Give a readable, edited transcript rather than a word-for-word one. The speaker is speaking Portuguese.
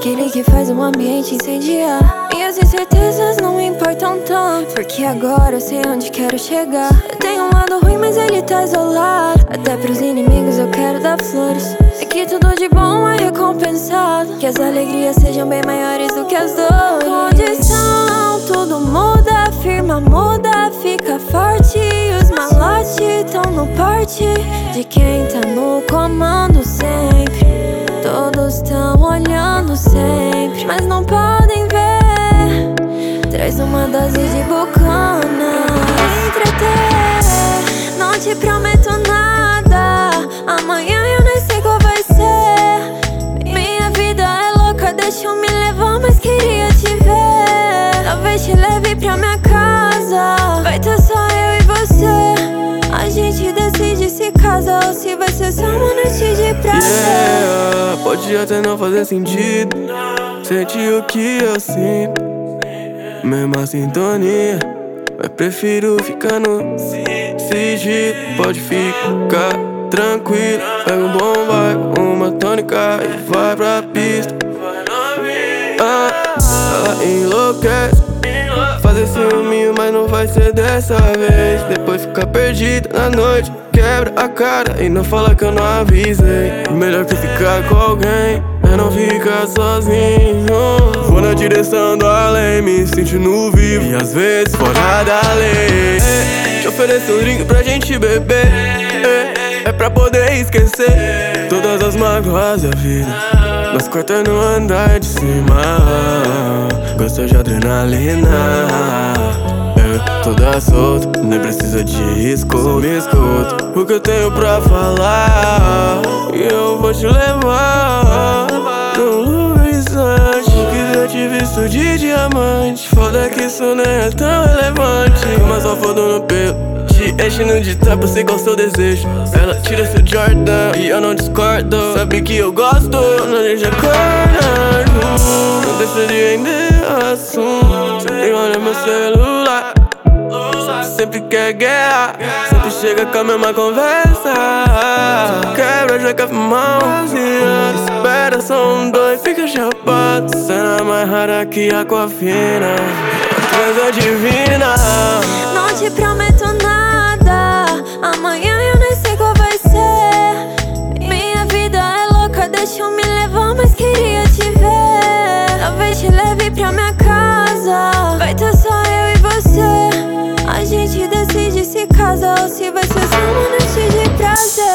aquele que faz o ambiente incendiar. Minhas incertezas não me importam tanto, porque agora eu sei onde quero chegar. Eu tenho um lado ruim, mas ele tá isolado. Até pros inimigos eu quero dar flores. Sei que tudo de bom é recompensado, que as alegrias sejam bem maiores do que as dores. Condição, tudo muda, firma muda, fica forte. Os malotes tão no porte de quem tá no comando sempre. Todos tão olhando sempre, mas não podem ver. Traz uma dose de bucana entreter. Não te prometo nada, amanhã eu nem sei qual vai ser. Minha vida é louca, deixa eu me levar, mas queria te ver. Talvez te leve pra minha casa, vai ter só eu e você. A gente decide se casa ou se vai ser só uma noite de prazer. Pode até não fazer sentido, sente o que eu sinto, mesma sintonia, mas prefiro ficar no sigilo. Pode ficar tranquilo, pega um bom vibe, uma tônica e vai pra pista. Ela enlouquece, fazer ciúminho, mas não vai ser dessa vez. Depois fica perdida na noite, quebra a cara e não fala que eu não avisei. Melhor que ficar com alguém é não ficar sozinho. Vou na direção do além, me sentindo vivo e às vezes fora da lei. Te ofereço um drink pra gente beber, é pra poder esquecer todas as mágoas da vida. Nós corta no andar de cima, gosto de adrenalina. Toda solta, nem precisa de escudo. Me escuta o que eu tenho pra falar e eu vou te levar num lugar distante. Quiser te visto de diamante, foda que isso nem é tão relevante. Mas só foda no pelo, te enchendo de tapa, sei qual é o seu desejo. Ela tira seu Jordan e eu não discordo. Sabe que eu gosto, não deixa acordar. Não deixa de render assunto e olha meu celular. Sempre quer guerra, sempre chega com a mesma conversa. Quebra, joga mãozinha, espera só um, dois, fica chapado. Cena mais rara que aquafina, coisa divina. Não te prometo nada, amanhã eu nem sei qual vai ser. Minha vida é louca, deixa eu me levar, mas queria te ver. Talvez te leve pra minha casa, vai ter só eu e você. A gente decide se casa ou se vai ser só uma noite de prazer.